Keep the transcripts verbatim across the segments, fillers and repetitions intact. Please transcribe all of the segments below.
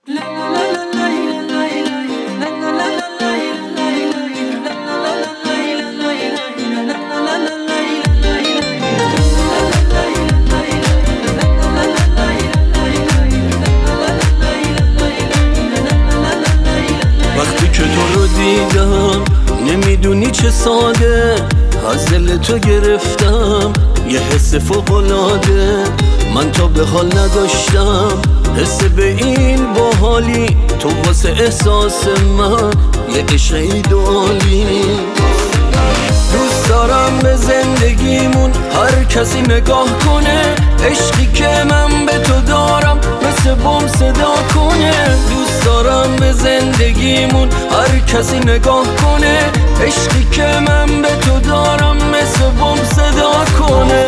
وقتی که تو رو دیدم نمیدونی چه ساده از دل تو گرفتم یه حس فوق‌العاده من تا به حال نداشتم، حس به این باحالی تو واسه احساس من یه عشقی عالی. دوست دارم به زندگیمون هر کسی نگاه کنه، عشقی که من به تو دارم مثل بم صدا کنه. دوست دارم به زندگیمون هر کسی نگاه کنه، عشقی که من به تو دارم مثل بم صدا کنه.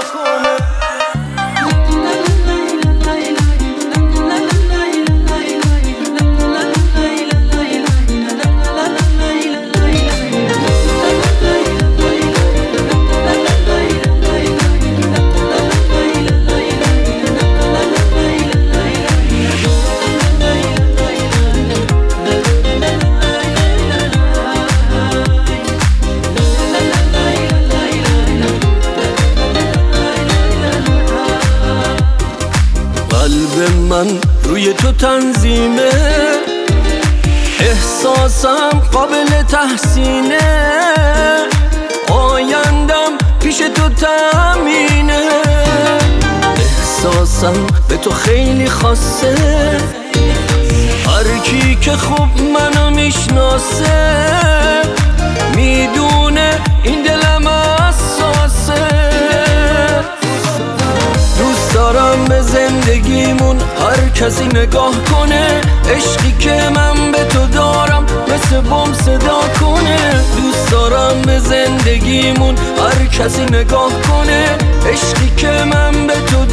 قلب من روی تو تنظیمه، احساسم قابل تحسینه، آیندم پیش تو تأمینه. احساسم به تو خیلی خاصه، هر کی که خوب منو میشناسه میدونه این دلم حساسه. دوست دارم به زندگیمون هر کسی نگاه کنه، عشقی که من به تو دارم مثل بم صدا کنه. دوست دارم به زندگیمون هر کسی نگاه کنه، عشقی که من به تو